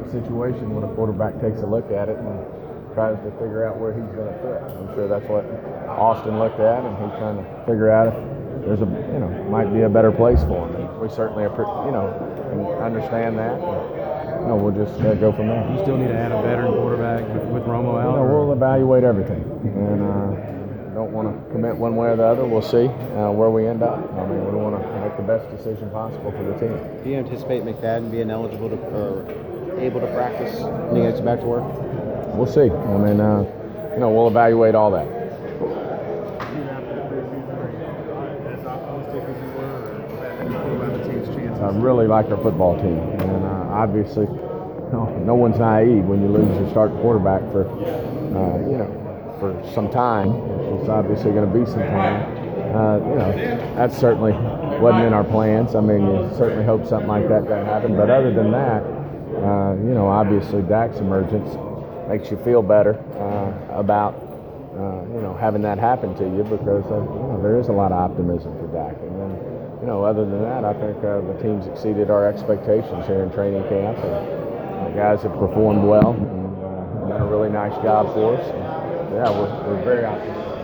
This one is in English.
situation when a quarterback takes a look at it and tries to figure out where he's going to fit. I'm sure that's what Austin looked at, and he's trying to figure out if there's might be a better place for him. And we certainly, can understand that. And, we'll just go from there. You still need to add a veteran quarterback with Romo out? We'll evaluate everything, and don't want to commit one way or the other. We'll see where we end up. I mean, we want to make the best decision possible for the team. Do you anticipate McFadden being eligible or able to practice when he gets back to work? We'll see. I mean, we'll evaluate all that. I really like our football team, and obviously, no one's naive when you lose your starting quarterback for some time. It's obviously going to be some time. That certainly wasn't in our plans. I mean, you certainly hope something like that doesn't happen. But other than that, obviously Dak's emergence makes you feel better about having that happen to you, because there is a lot of optimism for Dak. And then, other than that, I think the team's exceeded our expectations here in training camp, and the guys have performed well and done a really nice job for us. And, yeah, we're very optimistic.